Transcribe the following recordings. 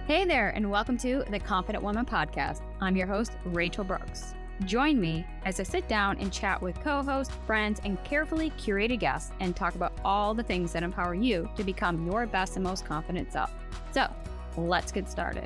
Hey there, and welcome to the Confident Woman Podcast. I'm your host, Rachel Brooks. Join me as I sit down and chat with co-hosts, friends, and carefully curated guests and talk about all the things that empower you to become your best and most confident self. So, let's get started.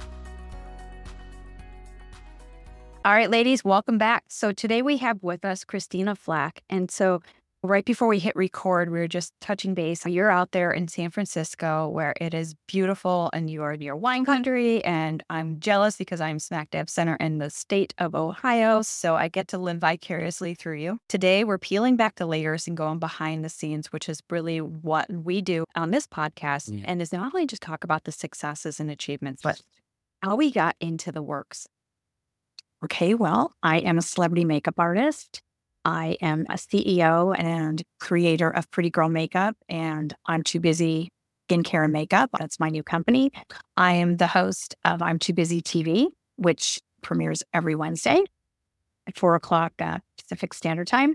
All right, ladies, welcome back. So today we have with us Christina Flack. And so right before we hit record, we were just touching base. You're out there in San Francisco where it is beautiful and you are near wine country. And I'm jealous because I'm smack dab center in the state of Ohio. So I get to live vicariously through you. Today, we're peeling back the layers and going behind the scenes, which is really what we do on this podcast. Yeah. And is not only just talk about the successes and achievements, but how we got into the works. Okay, well, I am a celebrity makeup artist. I am a CEO and creator of Pretty Girl Makeup, and I'm Too Busy Skincare and Makeup. That's my new company. I am the host of I'm Too Busy TV, which premieres every Wednesday at 4 o'clock Pacific Standard Time.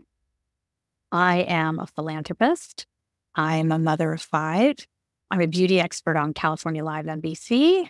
I am a philanthropist. I'm a mother of 5. I'm a beauty expert on California Live NBC.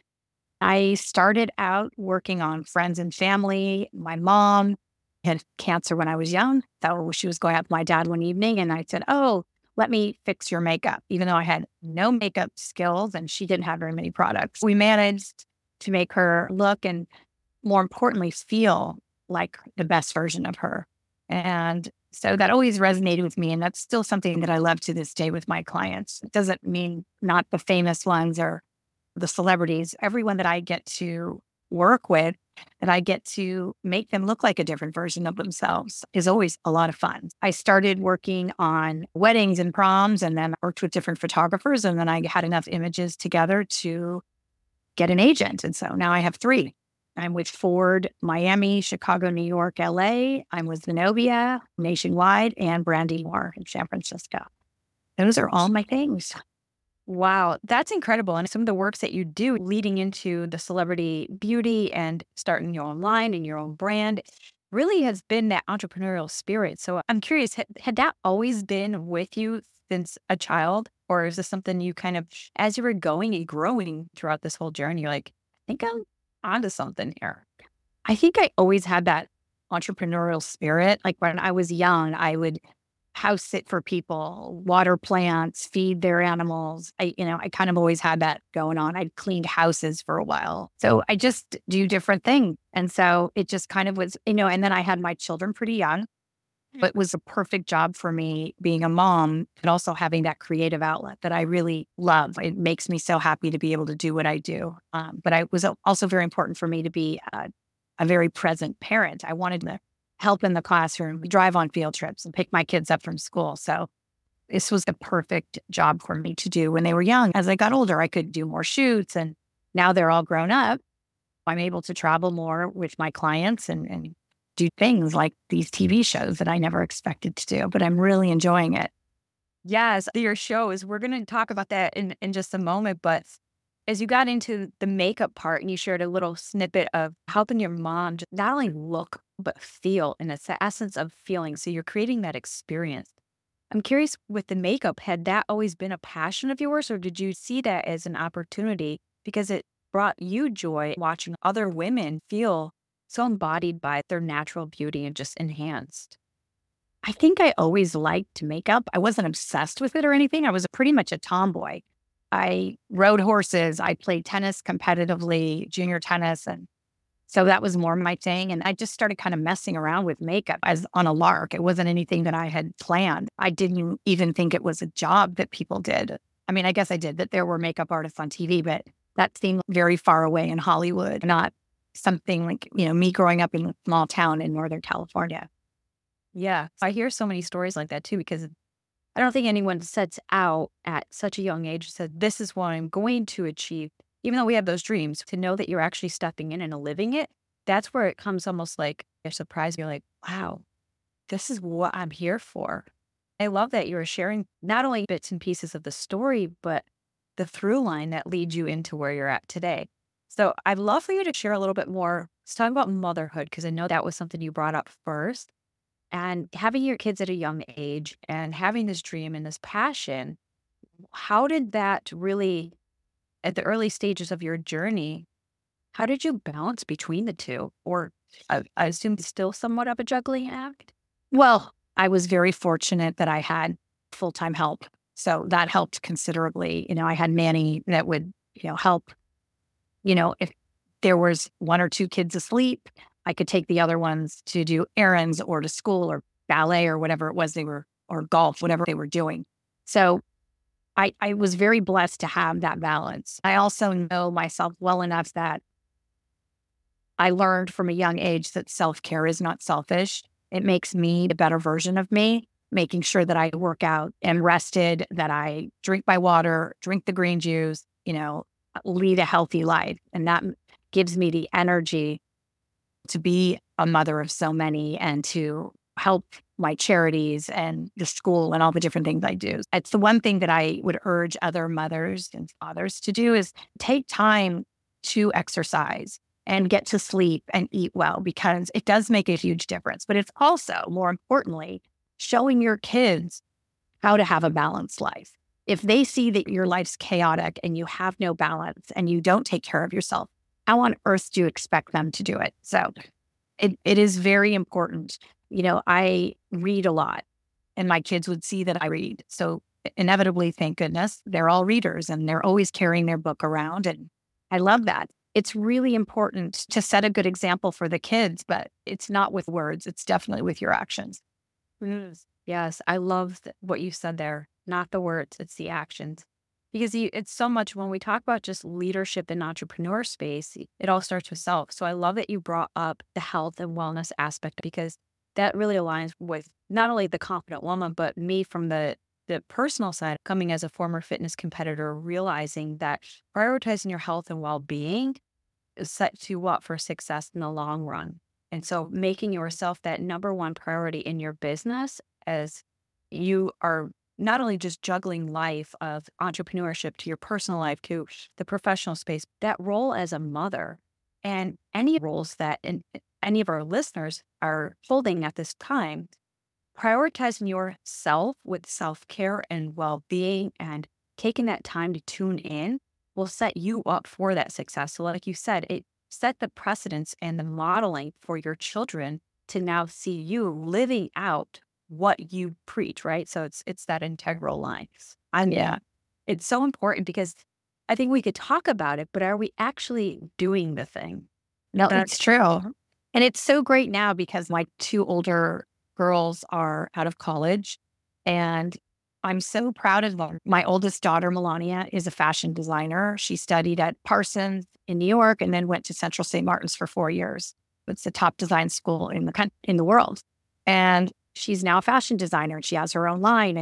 I started out working on Friends and Family. My mom had cancer when I was young. So she was going out with my dad one evening and I said, "Oh, let me fix your makeup." Even though I had no makeup skills and she didn't have very many products. We managed to make her look and, more importantly, feel like the best version of her. And so that always resonated with me. And that's still something that I love to this day with my clients. It doesn't mean not the famous ones or the celebrities, everyone that I get to work with, that I get to make them look like a different version of themselves is always a lot of fun. I started working on weddings and proms and then worked with different photographers. And then I had enough images together to get an agent. And so now I have 3. I'm with Ford, Miami, Chicago, New York, LA. I'm with Zenobia nationwide and Brandy Moore in San Francisco. Those are all my things. Wow, that's incredible. And some of the works that you do leading into the celebrity beauty and starting your own line and your own brand really has been that entrepreneurial spirit. So I'm curious, had that always been with you since a child? Or is this something you kind of, as you were going and growing throughout this whole journey, you're like, I think I'm onto something here? I think I always had that entrepreneurial spirit. Like when I was young, I would house sit for people, water plants, feed their animals. I kind of always had that going on. I'd cleaned houses for a while. So I just do different things. And so it just kind of was, and then I had my children pretty young, but it was a perfect job for me being a mom and also having that creative outlet that I really love. It makes me so happy to be able to do what I do. But it was also very important for me to be a very present parent. I wanted to help in the classroom, drive on field trips and pick my kids up from school. So this was the perfect job for me to do when they were young. As I got older, I could do more shoots and now they're all grown up. I'm able to travel more with my clients and do things like these TV shows that I never expected to do, but I'm really enjoying it. Yes, your shows. We're going to talk about that in just a moment. But as you got into the makeup part and you shared a little snippet of helping your mom just not only look, but feel, and it's the essence of feeling. So you're creating that experience. I'm curious with the makeup, had that always been a passion of yours, or did you see that as an opportunity because it brought you joy watching other women feel so embodied by their natural beauty and just enhanced? I think I always liked makeup. I wasn't obsessed with it or anything. I was pretty much a tomboy. I rode horses. I played tennis competitively, junior tennis. And so that was more my thing. And I just started kind of messing around with makeup as on a lark. It wasn't anything that I had planned. I didn't even think it was a job that people did. I mean, I guess I did, that there were makeup artists on TV, but that seemed very far away in Hollywood, not something like, me growing up in a small town in Northern California. Yeah, I hear so many stories like that too, because I don't think anyone sets out at such a young age and said, this is what I'm going to achieve. Even though we have those dreams, to know that you're actually stepping in and living it, that's where it comes almost like a surprise. You're like, wow, this is what I'm here for. I love that you're sharing not only bits and pieces of the story, but the through line that leads you into where you're at today. So I'd love for you to share a little bit more. Let's talk about motherhood, because I know that was something you brought up first. And having your kids at a young age and having this dream and this passion, how did that really at the early stages of your journey, how did you balance between the two? Or I assume it's still somewhat of a juggling act? Well, I was very fortunate that I had full-time help. So that helped considerably. I had Manny that would, help. If there was one or two kids asleep, I could take the other ones to do errands or to school or ballet or whatever it was or golf, whatever they were doing. So I was very blessed to have that balance. I also know myself well enough that I learned from a young age that self-care is not selfish. It makes me the better version of me, making sure that I work out and rested, that I drink my water, drink the green juice, lead a healthy life. And that gives me the energy to be a mother of so many and to help my charities and the school and all the different things I do. It's the one thing that I would urge other mothers and fathers to do is take time to exercise and get to sleep and eat well, because it does make a huge difference. But it's also, more importantly, showing your kids how to have a balanced life. If they see that your life's chaotic and you have no balance and you don't take care of yourself, how on earth do you expect them to do it? So it is very important. I read a lot and my kids would see that I read. So inevitably, thank goodness, they're all readers and they're always carrying their book around. And I love that. It's really important to set a good example for the kids, but it's not with words. It's definitely with your actions. Yes, I love what you said there. Not the words, it's the actions. Because it's so much when we talk about just leadership in entrepreneur space, it all starts with self. So I love that you brought up the health and wellness aspect, because that really aligns with not only the confident woman, but me from the personal side, coming as a former fitness competitor, realizing that prioritizing your health and well-being sets you up for success in the long run. And so making yourself that number one priority in your business, as you are not only just juggling life of entrepreneurship to your personal life to the professional space, that role as a mother and any roles that any of our listeners are holding at this time, prioritizing yourself with self-care and well-being and taking that time to tune in will set you up for that success. So like you said, it set the precedence and the modeling for your children to now see you living out what you preach, right? So it's that integral line. And yeah, it's so important because I think we could talk about it, but are we actually doing the thing? No, it's true. And it's so great now because my two older girls are out of college and I'm so proud of them. My oldest daughter, Melania, is a fashion designer. She studied at Parsons in New York and then went to Central St. Martin's for 4 years. It's the top design school in the world. And she's now a fashion designer and she has her own line.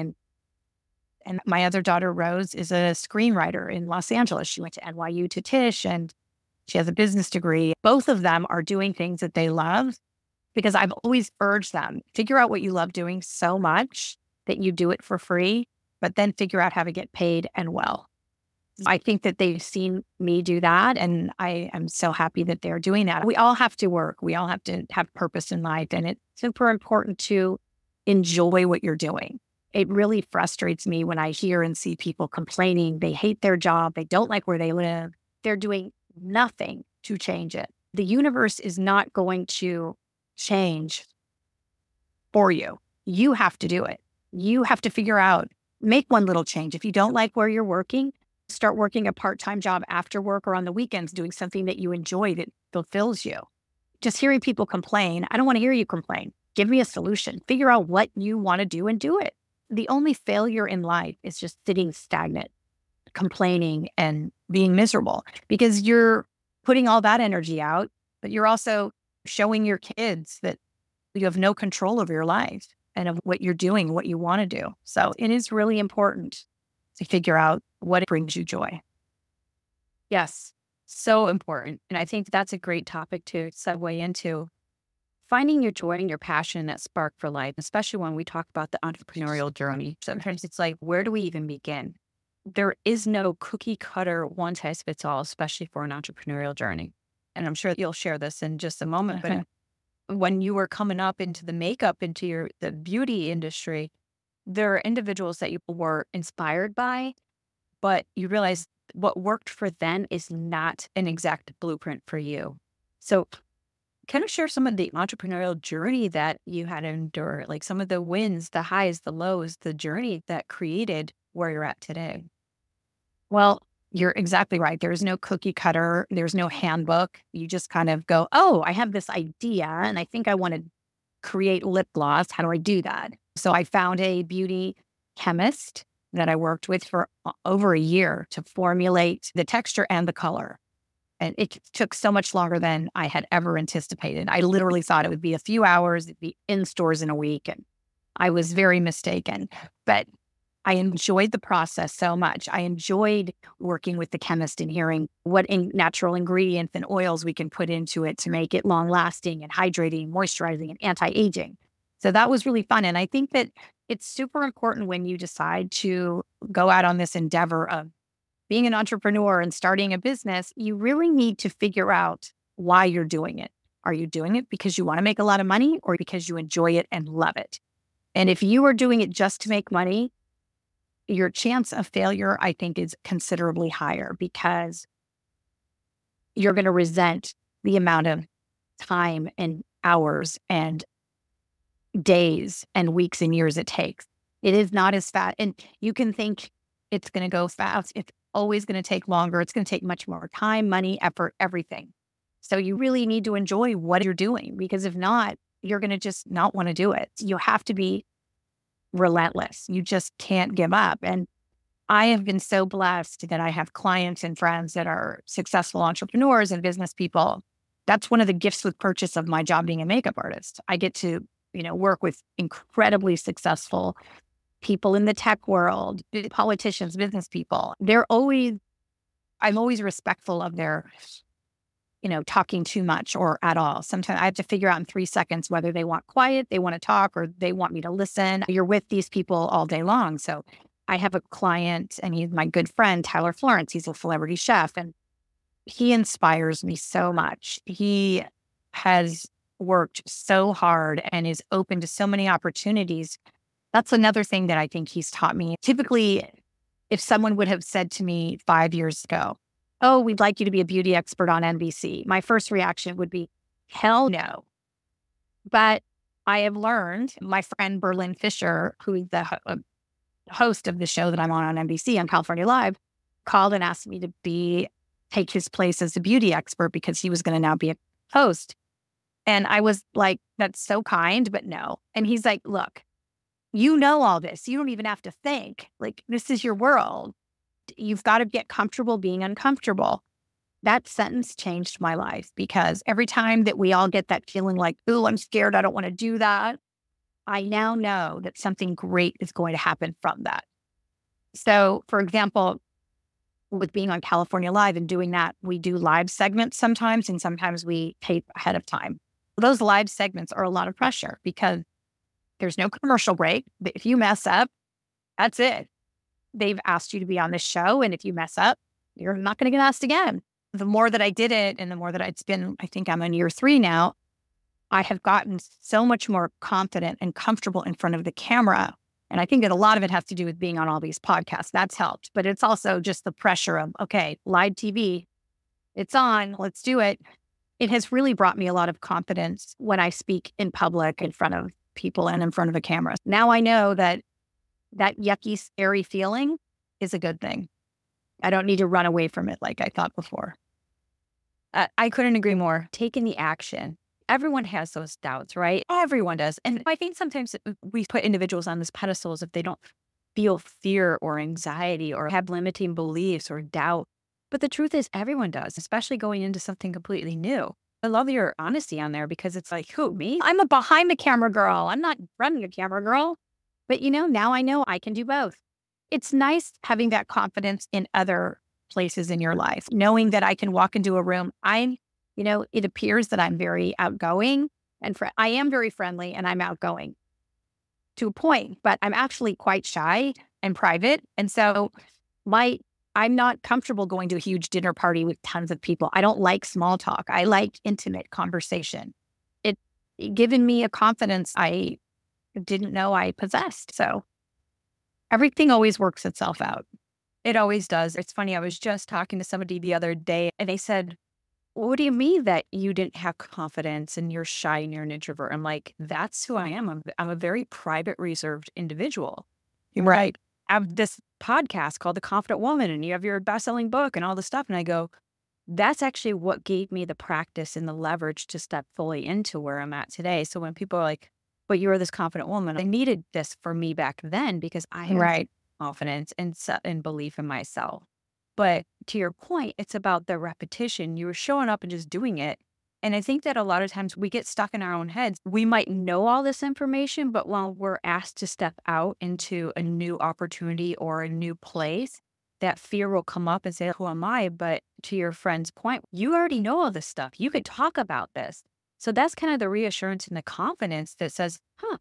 And my other daughter, Rose, is a screenwriter in Los Angeles. She went to NYU to Tisch and she has a business degree. Both of them are doing things that they love because I've always urged them, figure out what you love doing so much that you do it for free, but then figure out how to get paid and well. I think that they've seen me do that, and I am so happy that they're doing that. We all have to work. We all have to have purpose in life, and it's super important to enjoy what you're doing. It really frustrates me when I hear and see people complaining. They hate their job. They don't like where they live. They're doing nothing to change it. The universe is not going to change for you. You have to do it. You have to figure out, make one little change. If you don't like where you're working, start working a part-time job after work or on the weekends, doing something that you enjoy that fulfills you. Just hearing people complain, I don't want to hear you complain. Give me a solution. Figure out what you want to do and do it. The only failure in life is just sitting stagnant, complaining and being miserable because you're putting all that energy out, but you're also showing your kids that you have no control over your life and of what you're doing, what you want to do. So it is really important to figure out what brings you joy. Yes, so important. And I think that's a great topic to segue into. Finding your joy and your passion, that spark for life, especially when we talk about the entrepreneurial journey. Sometimes it's like, where do we even begin? There is no cookie cutter, one size fits all, especially for an entrepreneurial journey. And I'm sure you'll share this in just a moment, but when you were coming up into the makeup, into the beauty industry, there are individuals that you were inspired by, but you realize what worked for them is not an exact blueprint for you. So kind of share some of the entrepreneurial journey that you had to endure, like some of the wins, the highs, the lows, the journey that created where you're at today. Well, you're exactly right. There's no cookie cutter. There's no handbook. You just kind of go, oh, I have this idea and I think I want to create lip gloss. How do I do that? So I found a beauty chemist that I worked with for over a year to formulate the texture and the color. And it took so much longer than I had ever anticipated. I literally thought it would be a few hours, it'd be in stores in a week. And I was very mistaken. But I enjoyed the process so much. I enjoyed working with the chemist and hearing what natural ingredients and oils we can put into it to make it long lasting and hydrating, moisturizing, and anti aging. So that was really fun. And I think that it's super important when you decide to go out on this endeavor of being an entrepreneur and starting a business, you really need to figure out why you're doing it. Are you doing it because you want to make a lot of money or because you enjoy it and love it? And if you are doing it just to make money, your chance of failure, I think, is considerably higher because you're going to resent the amount of time and hours and days and weeks and years it takes. It is not as fast. And you can think it's going to go fast. It's always going to take longer. It's going to take much more time, money, effort, everything. So you really need to enjoy what you're doing because if not, you're going to just not want to do it. You have to be relentless. You just can't give up. And I have been so blessed that I have clients and friends that are successful entrepreneurs and business people. That's one of the gifts with purchase of my job being a makeup artist. I get to, work with incredibly successful people in the tech world, politicians, business people. I'm always respectful of their, talking too much or at all. Sometimes I have to figure out in 3 seconds whether they want quiet, they want to talk, or they want me to listen. You're with these people all day long. So I have a client and he's my good friend, Tyler Florence. He's a celebrity chef and he inspires me so much. He has worked so hard and is open to so many opportunities. That's another thing that I think he's taught me. Typically, if someone would have said to me 5 years ago, oh, we'd like you to be a beauty expert on NBC, my first reaction would be, hell no. But I have learned, my friend Berlin Fisher, who is the host of the show that I'm on NBC on California Live, called and asked me to take his place as a beauty expert because he was going to now be a host. And I was like, that's so kind, but no. And he's like, look, you know all this. You don't even have to think. Like, this is your world. You've got to get comfortable being uncomfortable. That sentence changed my life because every time that we all get that feeling like, ooh, I'm scared, I don't want to do that, I now know that something great is going to happen from that. So, for example, with being on California Live and doing that, we do live segments sometimes, and sometimes we tape ahead of time. Those live segments are a lot of pressure because there's no commercial break. If you mess up, that's it. They've asked you to be on this show. And if you mess up, you're not going to get asked again. The more that I did it and the more that it's been, I think I'm on year 3 now, I have gotten so much more confident and comfortable in front of the camera. And I think that a lot of it has to do with being on all these podcasts. That's helped. But it's also just the pressure of, okay, live TV, it's on, let's do it. It has really brought me a lot of confidence when I speak in public in front of people and in front of a camera. Now I know that yucky, scary feeling is a good thing. I don't need to run away from it like I thought before. I couldn't agree more. Taking the action. Everyone has those doubts, right? Everyone does. And I think sometimes we put individuals on these pedestals if they don't feel fear or anxiety or have limiting beliefs or doubt. But the truth is everyone does, especially going into something completely new. I love your honesty on there because it's like, who, me? I'm a behind the camera girl. I'm not running a camera girl. But now I know I can do both. It's nice having that confidence in other places in your life, knowing that I can walk into a room. It appears that I'm very outgoing and I am very friendly and I'm outgoing to a point, but I'm actually quite shy and private. And so I'm not comfortable going to a huge dinner party with tons of people. I don't like small talk. I like intimate conversation. It given me a confidence I didn't know I possessed. So everything always works itself out. It always does. It's funny. I was just talking to somebody the other day and they said, what do you mean that you didn't have confidence and you're shy and you're an introvert? I'm like, that's who I am. I'm a very private, reserved individual. Right. I have this podcast called The Confident Woman, and you have your best-selling book and all this stuff. And I go, that's actually what gave me the practice and the leverage to step fully into where I'm at today. So when people are like, but you are this confident woman, I needed this for me back then because I had Right. confidence and belief in myself. But to your point, it's about the repetition. You were showing up and just doing it. And I think that a lot of times we get stuck in our own heads. We might know all this information, but while we're asked to step out into a new opportunity or a new place, that fear will come up and say, who am I? But to your friend's point, you already know all this stuff. You could talk about this. So that's kind of the reassurance and the confidence that says,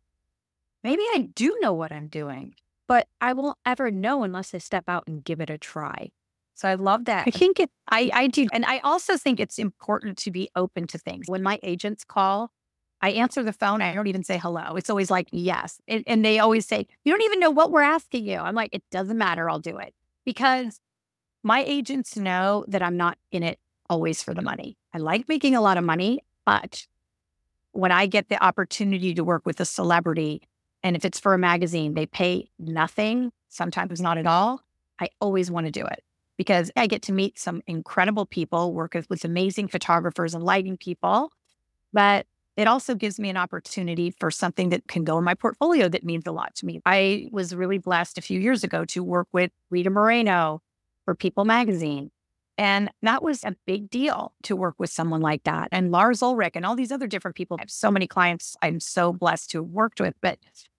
maybe I do know what I'm doing, but I won't ever know unless I step out and give it a try. So I love that. I do. And I also think it's important to be open to things. When my agents call, I answer the phone. I don't even say hello. It's always like, yes. And they always say, you don't even know what we're asking you. I'm like, it doesn't matter. I'll do it because my agents know that I'm not in it always for the money. I like making a lot of money, but when I get the opportunity to work with a celebrity, and if it's for a magazine, they pay nothing, sometimes not at all, I always want to do it because I get to meet some incredible people, work with amazing photographers and lighting people, but it also gives me an opportunity for something that can go in my portfolio that means a lot to me. I was really blessed a few years ago to work with Rita Moreno for People magazine. And that was a big deal to work with someone like that. And Lars Ulrich and all these other different people. I have so many clients I'm so blessed to have worked with, but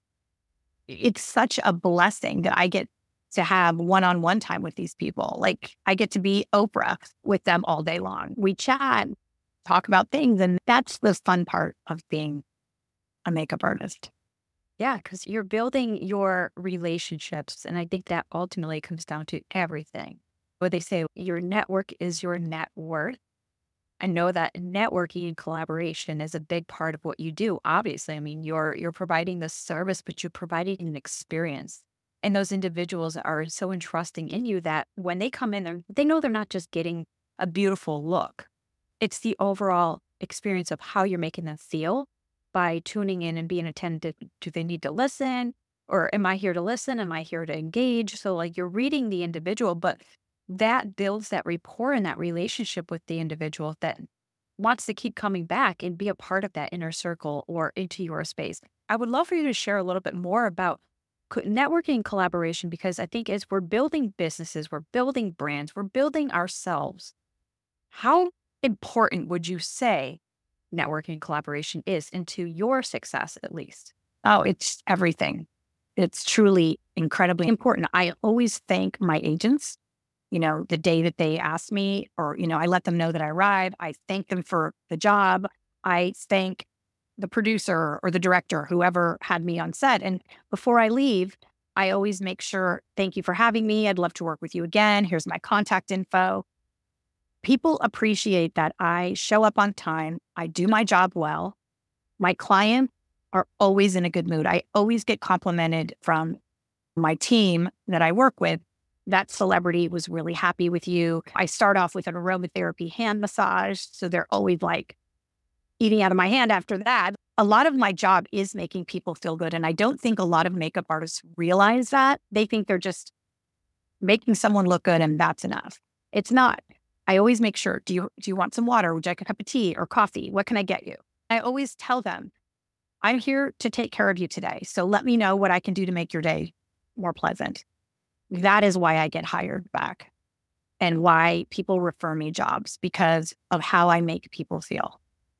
it's such a blessing that I get to have one-on-one time with these people. Like I get to be Oprah with them all day long. We chat, talk about things. And that's the fun part of being a makeup artist. Yeah, because you're building your relationships. And I think that ultimately comes down to everything. What they say, your network is your net worth. I know that networking and collaboration is a big part of what you do. Obviously, I mean, you're providing the service, but you're providing an experience. And those individuals are so entrusting in you that when they come in, they know they're not just getting a beautiful look. It's the overall experience of how you're making them feel by tuning in and being attentive. Do they need to listen? Or am I here to listen? Am I here to engage? So like you're reading the individual, but that builds that rapport and that relationship with the individual that wants to keep coming back and be a part of that inner circle or into your space. I would love for you to share a little bit more about networking and collaboration, because I think as we're building businesses, we're building brands, we're building ourselves. How important would you say networking and collaboration is into your success, at least? Oh, it's everything. It's truly incredibly important. I always thank my agents, the day that they ask me or, I let them know that I arrive. I thank them for the job. I thank the producer or the director, whoever had me on set. And before I leave, I always make sure, thank you for having me. I'd love to work with you again. Here's my contact info. People appreciate that I show up on time. I do my job well. My clients are always in a good mood. I always get complimented from my team that I work with. That celebrity was really happy with you. I start off with an aromatherapy hand massage. So they're always like eating out of my hand after that. A lot of my job is making people feel good. And I don't think a lot of makeup artists realize that. They think they're just making someone look good and that's enough. It's not. I always make sure, do you want some water? Would you like a cup of tea or coffee? What can I get you? I always tell them, I'm here to take care of you today. So let me know what I can do to make your day more pleasant. That is why I get hired back and why people refer me jobs, because of how I make people feel.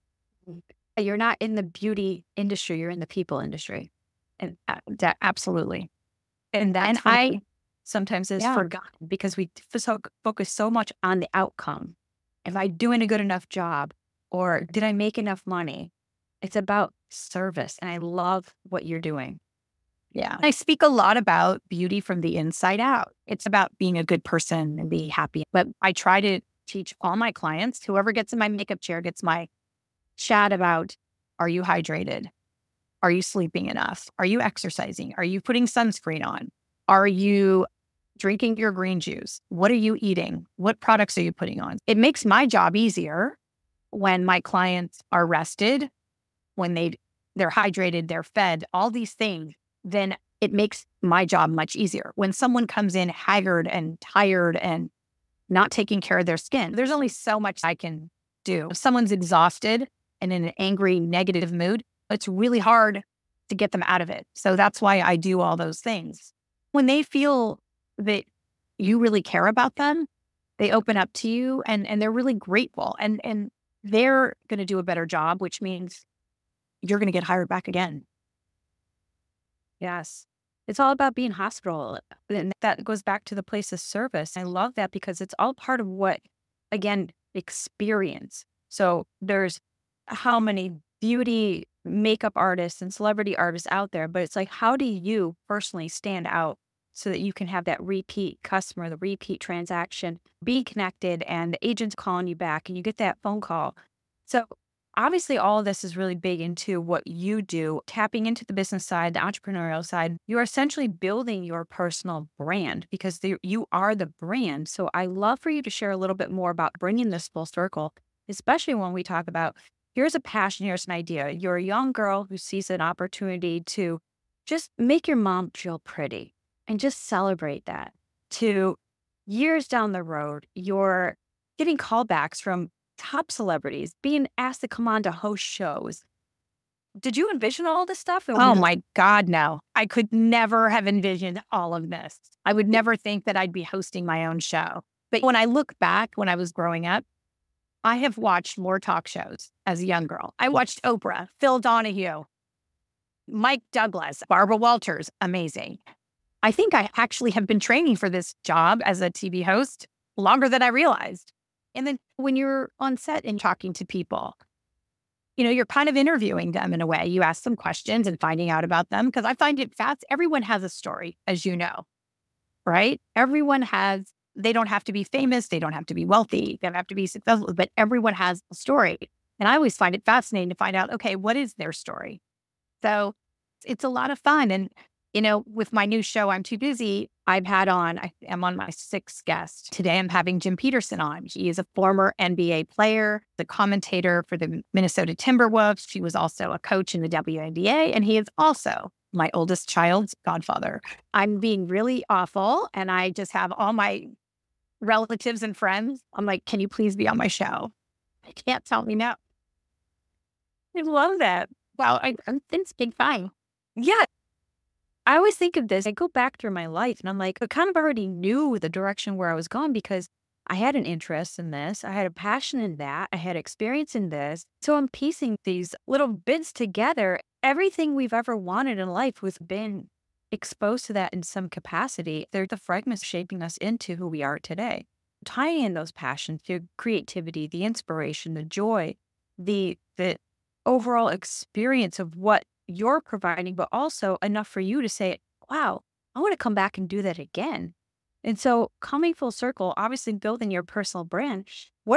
You're not in the beauty industry, you're in the people industry. And absolutely. And that's I sometimes is forgotten because we focus so much on the outcome. Am I doing a good enough job? Or did I make enough money? It's about service. And I love what you're doing. Yeah. I speak a lot about beauty from the inside out. It's about being a good person and being happy. But I try to teach all my clients, whoever gets in my makeup chair gets my chat about, are you hydrated? Are you sleeping enough? Are you exercising? Are you putting sunscreen on? Are you drinking your green juice? What are you eating? What products are you putting on? It makes my job easier when my clients are rested, when they're hydrated, they're fed, all these things, then it makes my job much easier. When someone comes in haggard and tired and not taking care of their skin, there's only so much I can do. If someone's exhausted and in an angry, negative mood, it's really hard to get them out of it. So that's why I do all those things. When they feel that you really care about them, they open up to you and they're really grateful and they're going to do a better job, which means you're going to get hired back again. Yes. It's all about being hospitable. And that goes back to the place of service. I love that because it's all part of what, again, experience. So there's how many beauty makeup artists and celebrity artists out there, but it's like, how do you personally stand out so that you can have that repeat customer, the repeat transaction, be connected and the agent's calling you back and you get that phone call. So obviously, all of this is really big into what you do, tapping into the business side, the entrepreneurial side. You're essentially building your personal brand because you are the brand. So I love for you to share a little bit more about bringing this full circle, especially when we talk about here's a passion, here's an idea. You're a young girl who sees an opportunity to just make your mom feel pretty and just celebrate that. To years down the road, you're getting callbacks from top celebrities, being asked to come on to host shows. Did you envision all this stuff? Oh my God, no. I could never have envisioned all of this. I would never think that I'd be hosting my own show. But when I look back when I was growing up, I have watched more talk shows as a young girl. I watched Oprah, Phil Donahue, Mike Douglas, Barbara Walters, amazing. I think I actually have been training for this job as a TV host longer than I realized. And then when you're on set and talking to people, you're kind of interviewing them in a way. You ask them questions and finding out about them because I find it fast. Everyone has a story, as you know, right? They don't have to be famous. They don't have to be wealthy. They don't have to be successful, but everyone has a story. And I always find it fascinating to find out, okay, what is their story? So it's a lot of fun. And with my new show, I'm Too Busy, I am on my 6th guest. Today, I'm having Jim Peterson on. He is a former NBA player, the commentator for the Minnesota Timberwolves. He was also a coach in the WNBA, and he is also my oldest child's godfather. I'm being really awful, and I just have all my relatives and friends. I'm like, can you please be on my show? They can't tell me no. I love that. Well, it's been fine. Yeah. I always think of this. I go back through my life and I'm like, I kind of already knew the direction where I was going because I had an interest in this. I had a passion in that. I had experience in this. So I'm piecing these little bits together. Everything we've ever wanted in life was been exposed to that in some capacity. They're the fragments shaping us into who we are today. Tying in those passions, the creativity, the inspiration, the joy, the overall experience of what you're providing, but also enough for you to say, wow, I want to come back and do that again. And so coming full circle, obviously building your personal brand,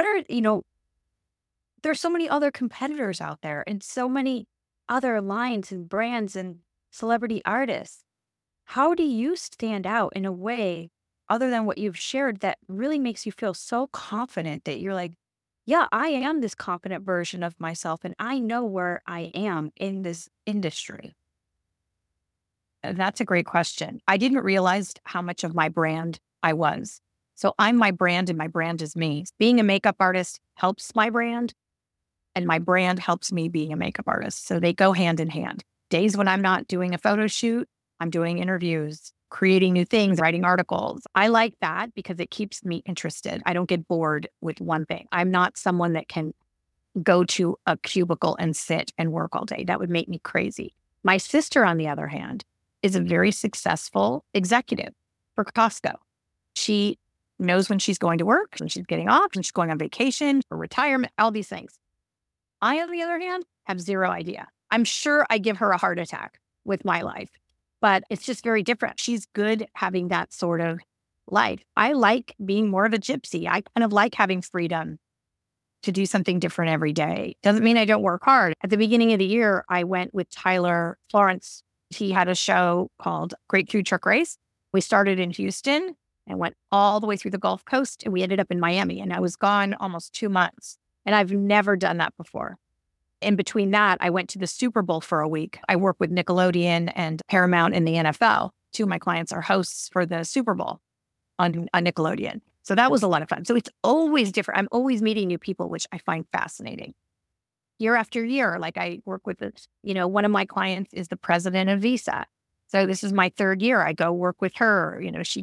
there's so many other competitors out there and so many other lines and brands and celebrity artists. How do you stand out in a way other than what you've shared that really makes you feel so confident that you're like, yeah, I am this confident version of myself and I know where I am in this industry? That's a great question. I didn't realize how much of my brand I was. So I'm my brand and my brand is me. Being a makeup artist helps my brand and my brand helps me being a makeup artist. So they go hand in hand. Days when I'm not doing a photo shoot, I'm doing interviews, creating new things, writing articles. I like that because it keeps me interested. I don't get bored with one thing. I'm not someone that can go to a cubicle and sit and work all day. That would make me crazy. My sister, on the other hand, is a very successful executive for Costco. She knows when she's going to work, when she's getting off, when she's going on vacation, for retirement, all these things. I, on the other hand, have zero idea. I'm sure I give her a heart attack with my life, but it's just very different. She's good having that sort of life. I like being more of a gypsy. I kind of like having freedom to do something different every day. Doesn't mean I don't work hard. At the beginning of the year, I went with Tyler Florence. He had a show called Great Food Truck Race. We started in Houston. and went all the way through the Gulf Coast. And we ended up in Miami, and I was gone almost 2 months. And I've never done that before. In between that, I went to the Super Bowl for a week. I work with Nickelodeon and Paramount in the NFL. Two of my clients are hosts for the Super Bowl on Nickelodeon. So that was a lot of fun. So it's always different. I'm always meeting new people, which I find fascinating. Year after year, like I work with, one of my clients is the president of Visa. So this is my third year. I go work with her.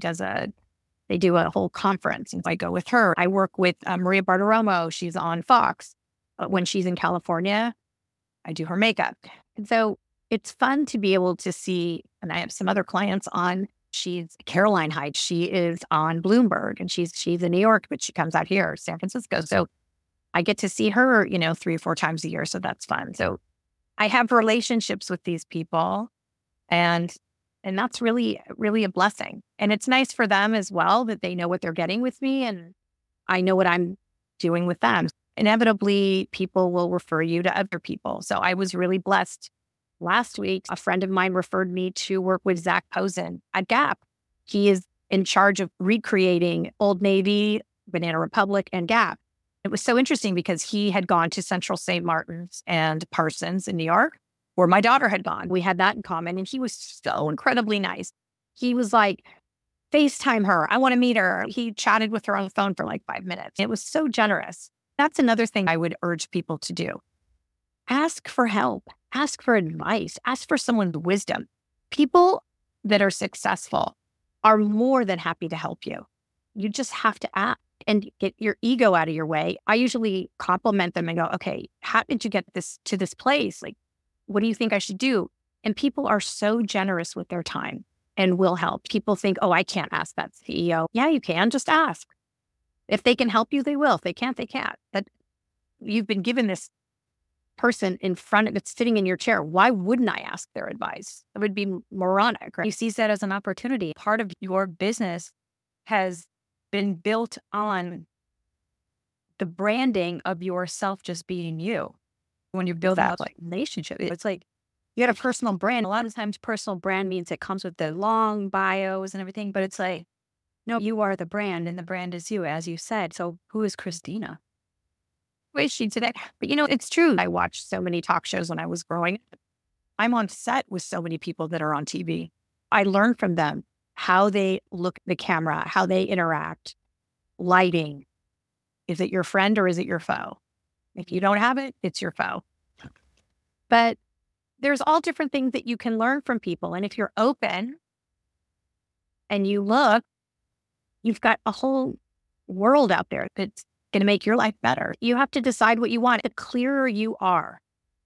They do a whole conference, and I go with her. I work with Maria Bartiromo. She's on Fox. When she's in California, I do her makeup. And so it's fun to be able to see, and I have some other clients on, she's Caroline Heights. She is on Bloomberg, and she's in New York, but she comes out here, San Francisco. So I get to see her, 3 or 4 times a year. So that's fun. So I have relationships with these people, and that's really, really a blessing. And it's nice for them as well that they know what they're getting with me, and I know what I'm doing with them. Inevitably, people will refer you to other people. So I was really blessed. Last week, a friend of mine referred me to work with Zach Posen at Gap. He is in charge of recreating Old Navy, Banana Republic, and Gap. It was so interesting because he had gone to Central St. Martin's and Parsons in New York, where my daughter had gone. We had that in common, and he was so incredibly nice. He was like, FaceTime her. I want to meet her. He chatted with her on the phone for like 5 minutes. It was so generous. That's another thing I would urge people to do. Ask for help. Ask for advice. Ask for someone's wisdom. People that are successful are more than happy to help you. You just have to ask and get your ego out of your way. I usually compliment them and go, okay, how did you get to this place? Like, what do you think I should do? And people are so generous with their time and will help. People think, oh, I can't ask that CEO. Yeah, you can. Just ask. If they can help you, they will. If they can't, they can't. But you've been given this person in front of it's sitting in your chair. Why wouldn't I ask their advice? It would be moronic, right? You seize that as an opportunity. Part of your business has been built on the branding of yourself just being you. When you build that relationship, it's like you got a personal brand. A lot of times personal brand means it comes with the long bios and everything, but it's like, no, you are the brand and the brand is you, as you said. So who is Christina? Who is she today? But it's true. I watched so many talk shows when I was growing up. I'm on set with so many people that are on TV. I learn from them how they look at the camera, how they interact, lighting. Is it your friend or is it your foe? If you don't have it, it's your foe. But there's all different things that you can learn from people. And if you're open and you look, you've got a whole world out there that's going to make your life better. You have to decide what you want. The clearer you are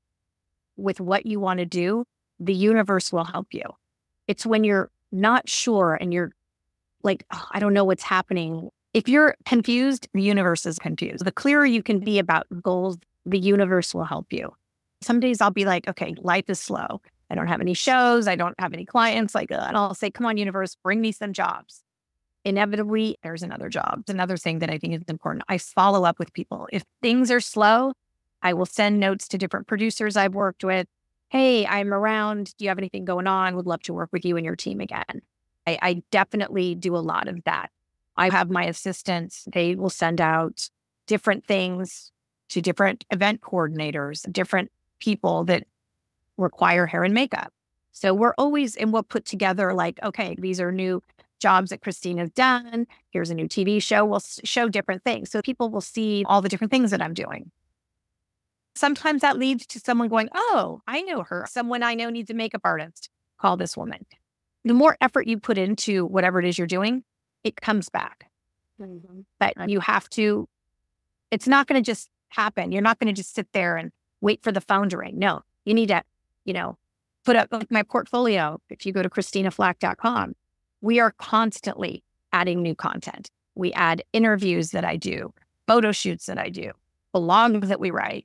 with what you want to do, the universe will help you. It's when you're not sure and you're like, oh, I don't know what's happening. If you're confused, the universe is confused. The clearer you can be about goals, the universe will help you. Some days I'll be like, okay, life is slow. I don't have any shows. I don't have any clients. And I'll say, come on, universe, bring me some jobs. Inevitably, there's another job. It's another thing that I think is important. I follow up with people. If things are slow, I will send notes to different producers I've worked with. Hey, I'm around. Do you have anything going on? Would love to work with you and your team again. I definitely do a lot of that. I have my assistants. They will send out different things to different event coordinators, different people that require hair and makeup. So we're always, and we'll put together like, okay, these are new jobs that Christina's done. Here's a new TV show. We'll show different things. So people will see all the different things that I'm doing. Sometimes that leads to someone going, oh, I know her. Someone I know needs a makeup artist. Call this woman. The more effort you put into whatever it is you're doing, it comes back. Mm-hmm. But you have to, it's not going to just happen. You're not going to just sit there and wait for the phone to ring. No, you need to, put up my portfolio. If you go to ChristinaFlack.com, we are constantly adding new content. We add interviews that I do, photo shoots that I do, blogs that we write,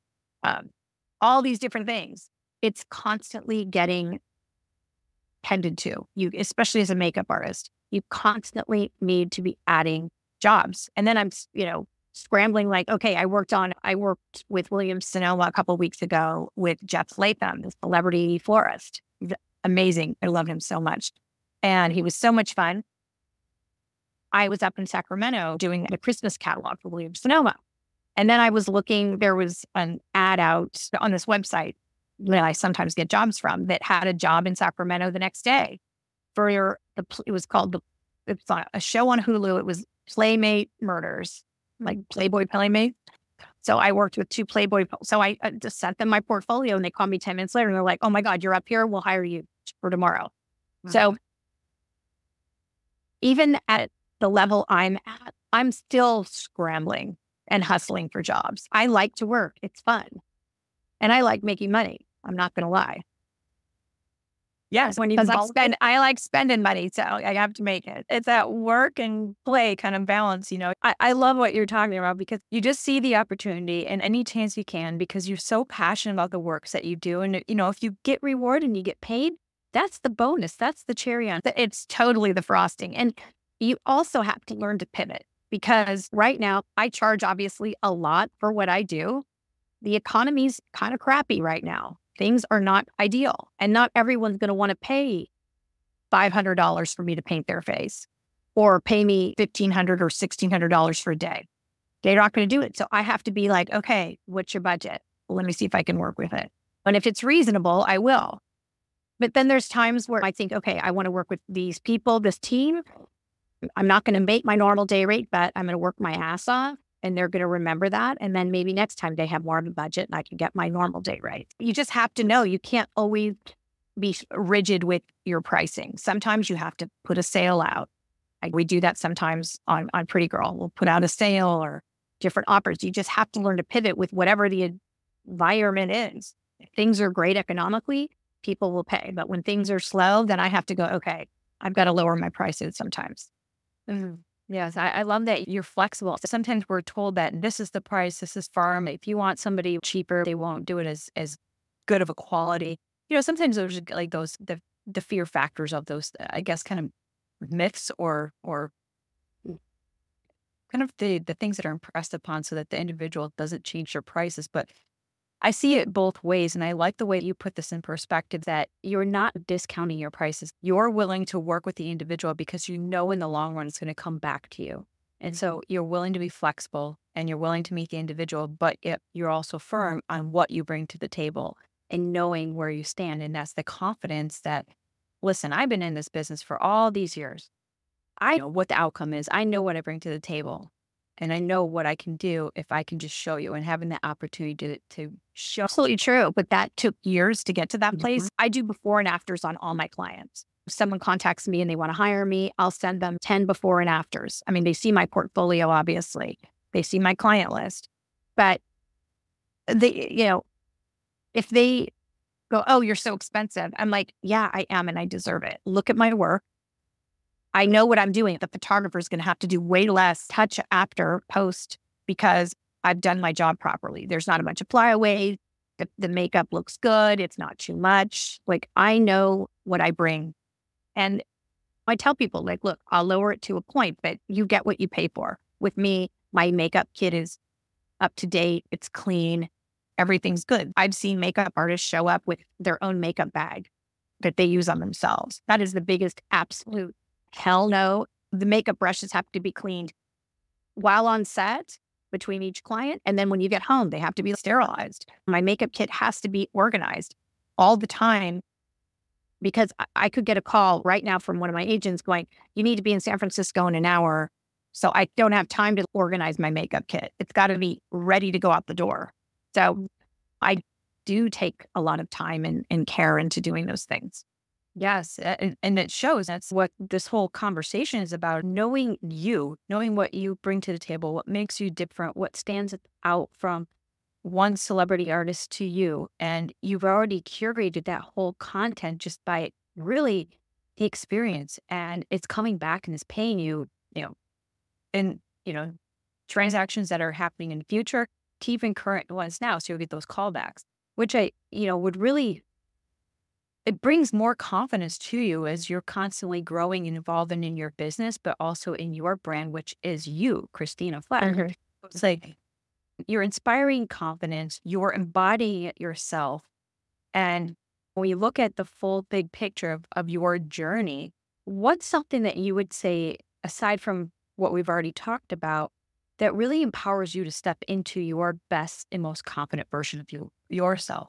all these different things. It's constantly getting tended to. You, especially as a makeup artist, you constantly need to be adding jobs. And then I'm, scrambling like, okay, I worked with William Sonoma a couple of weeks ago with Jeff Latham, the celebrity florist. He's amazing. I love him so much. And he was so much fun. I was up in Sacramento doing the Christmas catalog for Williams Sonoma. And then I was looking, there was an ad out on this website that I sometimes get jobs from that had a job in Sacramento the next day for it was called it's on a show on Hulu. It was Playmate Murders, like Playboy Playmate. So I worked with two Playboy. So I just sent them my portfolio and they called me 10 minutes later and they're like, oh my God, you're up here. We'll hire you for tomorrow. Wow. So even at the level I'm at, I'm still scrambling and hustling for jobs. I like to work. It's fun. And I like making money. I'm not going to lie. Yes, Because I like spending money, so I have to make it. It's that work and play kind of balance, I love what you're talking about because you just see the opportunity and any chance you can because you're so passionate about the works that you do. And, if you get rewarded and you get paid, that's the bonus. That's the cherry on. It's totally the frosting. And you also have to learn to pivot because right now I charge obviously a lot for what I do. The economy's kind of crappy right now. Things are not ideal and not everyone's going to want to pay $500 for me to paint their face or pay me $1,500 or $1,600 for a day. They're not going to do it. So I have to be like, okay, what's your budget? Well, let me see if I can work with it. And if it's reasonable, I will. But then there's times where I think, okay, I want to work with these people, this team. I'm not going to make my normal day rate, but I'm going to work my ass off. And they're going to remember that. And then maybe next time they have more of a budget and I can get my normal day rate. You just have to know you can't always be rigid with your pricing. Sometimes you have to put a sale out. We do that sometimes on Pretty Girl. We'll put out a sale or different offers. You just have to learn to pivot with whatever the environment is. If things are great economically, people will pay. But when things are slow, then I have to go, okay, I've got to lower my prices sometimes. Mm-hmm. Yes, I love that you're flexible. Sometimes we're told that this is the price, this is farm. If you want somebody cheaper, they won't do it as good of a quality. Sometimes there's like the fear factors of those, I guess, kind of myths or kind of the things that are impressed upon so that the individual doesn't change their prices. But I see it both ways. And I like the way you put this in perspective that you're not discounting your prices. You're willing to work with the individual because in the long run, it's going to come back to you. And so you're willing to be flexible and you're willing to meet the individual, but you're also firm on what you bring to the table and knowing where you stand. And that's the confidence that, listen, I've been in this business for all these years. I know what the outcome is. I know what I bring to the table. And I know what I can do if I can just show you and having the opportunity to show. Absolutely true. But that took years to get to that place. I do before and afters on all my clients. If someone contacts me and they want to hire me, I'll send them 10 before and afters. I mean, they see my portfolio, obviously. They see my client list. But if they go, oh, you're so expensive. I'm like, yeah, I am. And I deserve it. Look at my work. I know what I'm doing. The photographer is going to have to do way less touch after post because I've done my job properly. There's not a bunch of flyaways. The makeup looks good. It's not too much. Like I know what I bring. And I tell people like, look, I'll lower it to a point, but you get what you pay for. With me, my makeup kit is up to date. It's clean. Everything's good. I've seen makeup artists show up with their own makeup bag that they use on themselves. That is the biggest absolute hell no. The makeup brushes have to be cleaned while on set between each client. And then when you get home, they have to be sterilized. My makeup kit has to be organized all the time because I could get a call right now from one of my agents going, you need to be in San Francisco in an hour. So I don't have time to organize my makeup kit. It's got to be ready to go out the door. So I do take a lot of time and care into doing those things. Yes. And it shows that's what this whole conversation is about. Knowing what you bring to the table, what makes you different, what stands out from one celebrity artist to you. And you've already curated that whole content just by really the experience. And it's coming back and it's paying you, in, transactions that are happening in the future, to even current ones now. So you'll get those callbacks, which would really, it brings more confidence to you as you're constantly growing and evolving in your business, but also in your brand, which is you, Christina Fleck. Mm-hmm. It's like you're inspiring confidence, you're embodying it yourself. And when you look at the full big picture of your journey, what's something that you would say, aside from what we've already talked about, that really empowers you to step into your best and most confident version of yourself.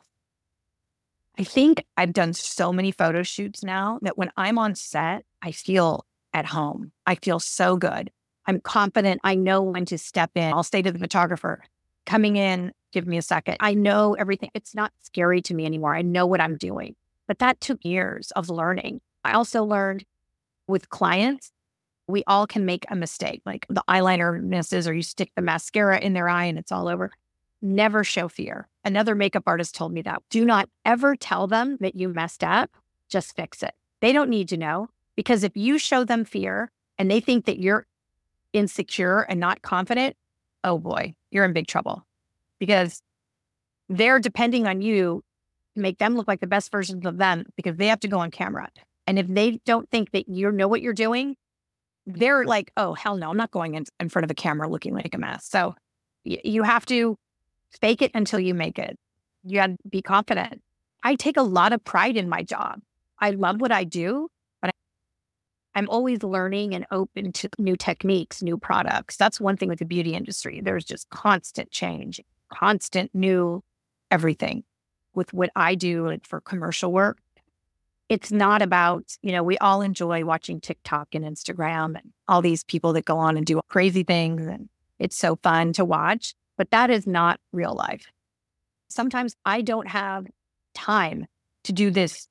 I think I've done so many photo shoots now that when I'm on set, I feel at home. I feel so good. I'm confident. I know when to step in. I'll say to the photographer, coming in, give me a second. I know everything. It's not scary to me anymore. I know what I'm doing. But that took years of learning. I also learned with clients, we all can make a mistake. Like the eyeliner misses, or you stick the mascara in their eye and it's all over. Never show fear. Another makeup artist told me that. Do not ever tell them that you messed up. Just fix it. They don't need to know, because if you show them fear and they think that you're insecure and not confident, oh boy, you're in big trouble, because they're depending on you to make them look like the best versions of them, because they have to go on camera. And if they don't think that you know what you're doing, they're like, oh, hell no, I'm not going in front of a camera looking like a mess. So you have to fake it until you make it. You got to be confident. I take a lot of pride in my job. I love what I do, but I'm always learning and open to new techniques, new products. That's one thing with the beauty industry. There's just constant change, constant new everything. With what I do, like for commercial work, it's not about, we all enjoy watching TikTok and Instagram and all these people that go on and do crazy things. And it's so fun to watch, but that is not real life. Sometimes I don't have time to do this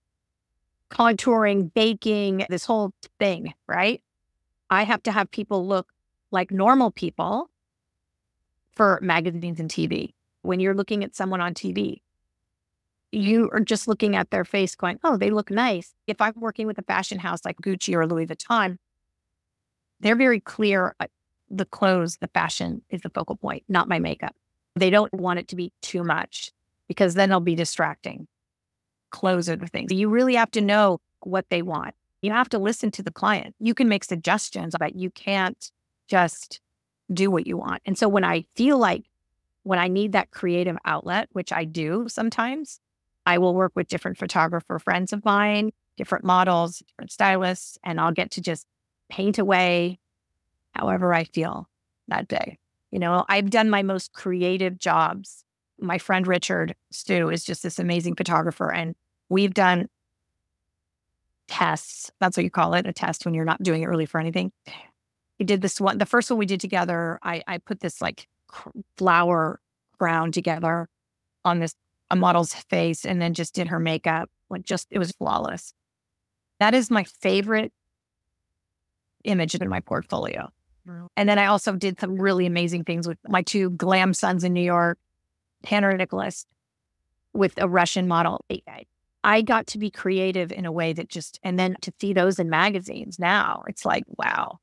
contouring, baking, this whole thing, right? I have to have people look like normal people for magazines and TV. When you're looking at someone on TV, you are just looking at their face going, oh, they look nice. If I'm working with a fashion house like Gucci or Louis Vuitton, they're very clear. The clothes, the fashion is the focal point, not my makeup. They don't want it to be too much, because then it'll be distracting. Clothes are the things. You really have to know what they want. You have to listen to the client. You can make suggestions, but you can't just do what you want. And so when I feel like, when I need that creative outlet, which I do sometimes, I will work with different photographer friends of mine, different models, different stylists, and I'll get to just paint away however I feel that day. I've done my most creative jobs. My friend Richard Stu is just this amazing photographer, and we've done tests. That's what you call it, a test when you're not doing it really for anything. He did this one. The first one we did together, I put this like flower crown together on a model's face, and then just did her makeup. It was flawless. That is my favorite image in my portfolio. Wow. And then I also did some really amazing things with my two glam sons in New York, Tanner and Nicholas, with a Russian model. I got to be creative in a way that and then to see those in magazines now, it's like, wow,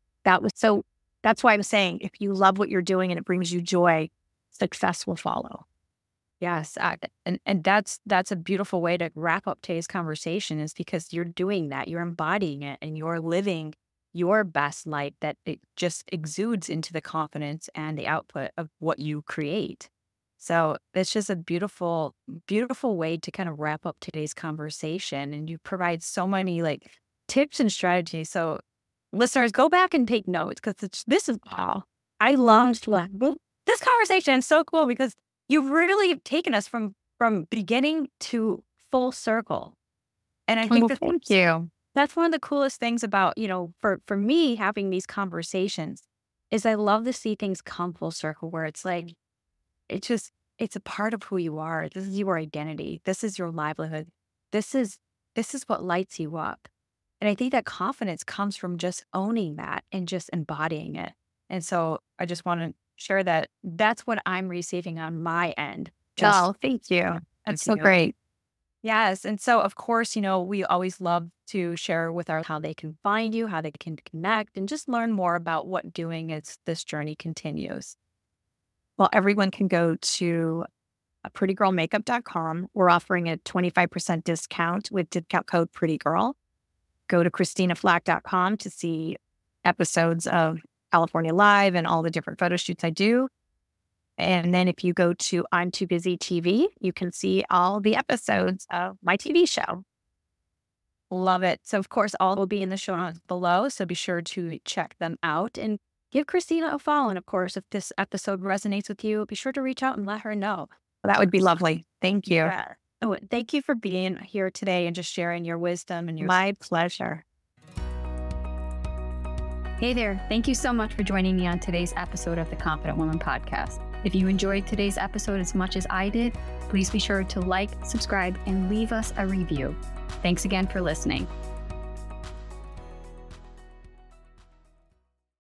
that's why I'm saying, if you love what you're doing and it brings you joy, success will follow. Yes. And that's a beautiful way to wrap up today's conversation, is because you're doing that, you're embodying it, and you're living your best life, that it just exudes into the confidence and the output of what you create. So it's just a beautiful, beautiful way to kind of wrap up today's conversation. And you provide so many like tips and strategies. So listeners, go back and take notes, because this is, wow, I loved this conversation. It's so cool, because you've really taken us from beginning to full circle. And I think thank you. That's one of the coolest things about, for me having these conversations, is I love to see things come full circle, where it's like, it's a part of who you are. This is your identity. This is your livelihood. This is what lights you up. And I think that confidence comes from just owning that and just embodying it. And so I just want to share that that's what I'm receiving on my end. Thank you. That's so great. Yes. And so, of course, we always love to share with how they can find you, how they can connect, and just learn more about what doing as this journey continues. Well, everyone can go to prettygirlmakeup.com. We're offering a 25% discount with discount code PrettyGirl. Go to ChristinaFlack.com to see episodes of California Live and all the different photo shoots I do. And then if you go to I'm Too Busy TV, you can see all the episodes of my TV show. Love it. So, of course, all will be in the show notes below. So be sure to check them out and give Christina a follow. And of course, if this episode resonates with you, be sure to reach out and let her know. That would be lovely. Thank you. Yeah. Oh, thank you for being here today and just sharing your wisdom and your. My pleasure. Hey there. Thank you so much for joining me on today's episode of the Confident Woman Podcast. If you enjoyed today's episode as much as I did, please be sure to like, subscribe, and leave us a review. Thanks again for listening.